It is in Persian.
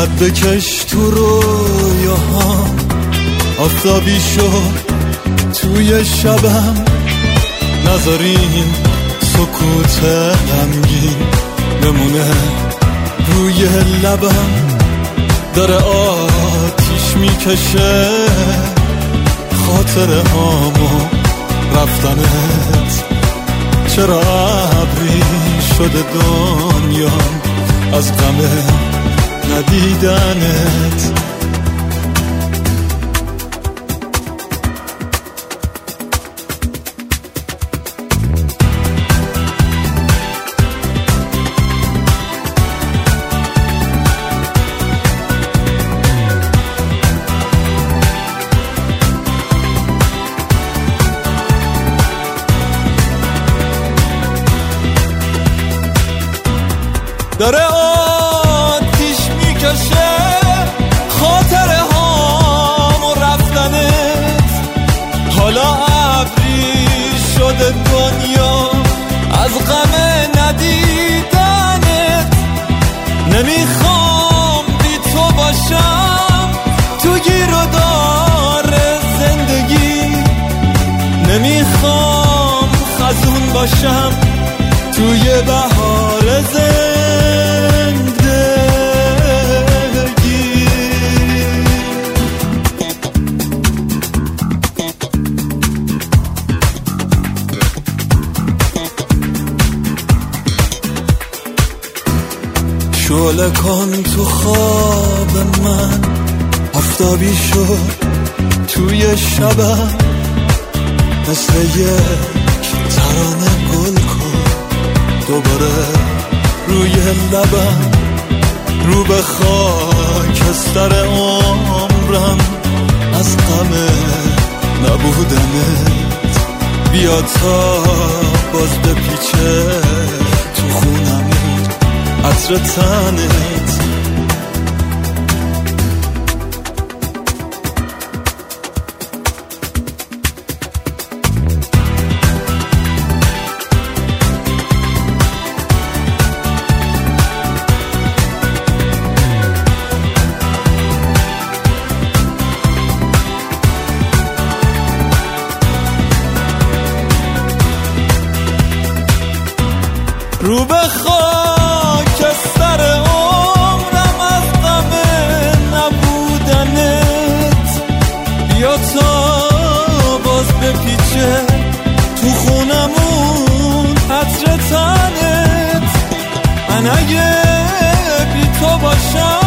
خط بکش تو رویاهام، آفتابی شد توی شبم، نذارین سکوت غمگین بمونه روی لبم. داره آتیش میکشه خاطره هامو رفتنت، چرا ابری شده دنیام از غم ندیدنت. داره آتیش میکشه خاطره هام و رفتنت، حالا ابری شده دنیا از غم ندیدنت. نمیخوام بی تو باشم تو گیر و دار زندگی، نمیخوام خزون باشم توی بهار زندگی. شعله کن تو خواب من، آفتابی شد توی شبم، مثل یک ترانه گل کن دوباره روی لبم. رو به خاکستر عمرم از غم نبودنت، بیا تا باز بپیچه تو خونمون عطر تنت. رو به خاکستر عمرم از غم نبودنت، بیا تا باز بپیچه تو خونمون عطر تنت. من اگه بی تو باشم